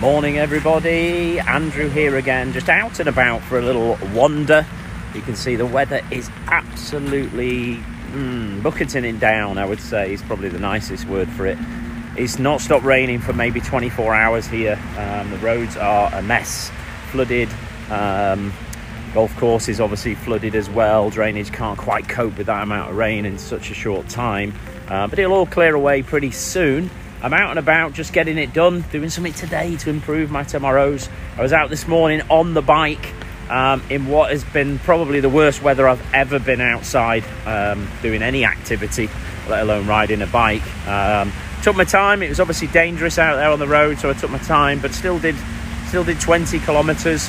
Morning everybody, Andrew here again, just out and about for a little wander. You can see the weather is absolutely bucketing it down, I would say, is probably the nicest word for it. It's not stopped raining for maybe 24 hours here. The roads are a mess, flooded. Golf course is obviously flooded as well. Drainage can't quite cope with that amount of rain in such a short time, but it'll all clear away pretty soon. I'm out and about just getting it done, doing something today to improve my tomorrows. I was out this morning on the bike in what has been probably the worst weather I've ever been outside doing any activity, let alone riding a bike. Took my time. It was obviously dangerous out there on the road, so I took my time, but still did 20 kilometers.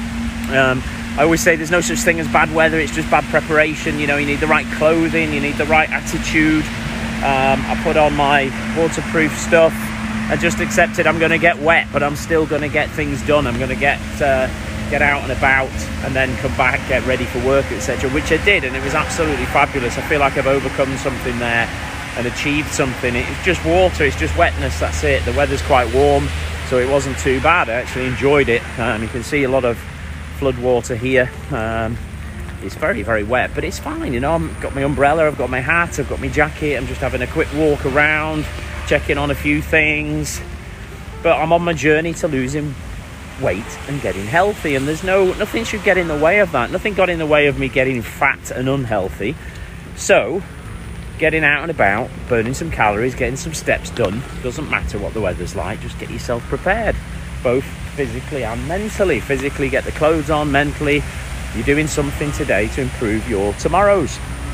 I always say there's no such thing as bad weather, it's just bad preparation. You know, you need the right clothing, you need the right attitude. I put on my waterproof stuff. I just accepted I'm going to get wet, but I'm still going to get things done. I'm going to get out and about and then come back, get ready for work, etc., which I did, and it was absolutely fabulous. I feel like I've overcome something there and achieved something. It's just water, it's just wetness, that's it. The weather's quite warm, so it wasn't too bad. I actually enjoyed it. You can see a lot of flood water here. It's very, very wet, but it's fine. You know, I've got my umbrella, I've got my hat, I've got my jacket. I'm just having a quick walk around, checking on a few things. But I'm on my journey to losing weight and getting healthy, and there's nothing should get in the way of that. Nothing got in the way of me getting fat and unhealthy. So getting out and about, burning some calories, getting some steps done. Doesn't matter what the weather's like, just get yourself prepared, both physically and mentally. Physically, get the clothes on. Mentally, you're doing something today to improve your tomorrows.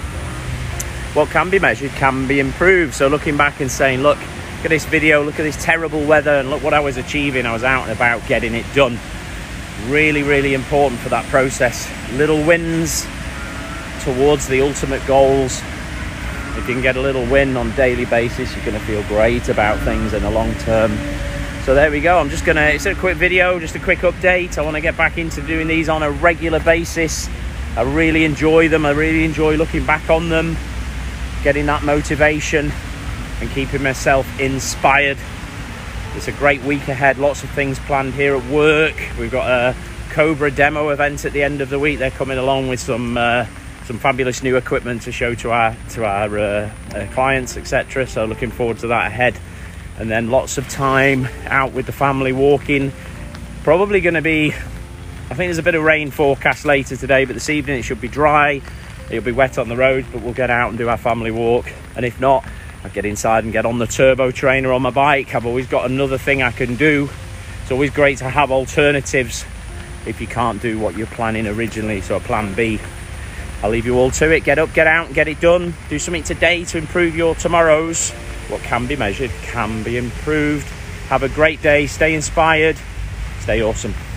What can be measured can be improved. So looking back and saying, look at this video, look at this terrible weather, and look what I was achieving. I was out and about getting it done. Really, really important for that process. Little wins towards the ultimate goals. If you can get a little win on a daily basis, you're going to feel great about things in the long term. So there we go. It's a quick video, just a quick update. I want to get back into doing these on a regular basis. I really enjoy them. I really enjoy looking back on them, getting that motivation and keeping myself inspired. It's a great week ahead. Lots of things planned here at work. We've got a Cobra demo event at the end of the week. They're coming along with some fabulous new equipment to show to our clients, etc. So looking forward to that ahead. And then lots of time out with the family walking. Probably going to be, I think there's a bit of rain forecast later today, but this evening it should be dry. It'll be wet on the road, but we'll get out and do our family walk. And if not, I'll get inside and get on the turbo trainer on my bike. I've always got another thing I can do. It's always great to have alternatives if you can't do what you're planning originally, so a plan B. I'll leave you all to it. Get up, get out and get it done. Do something today to improve your tomorrows. What can be measured can be improved. Have a great day. Stay inspired. Stay awesome.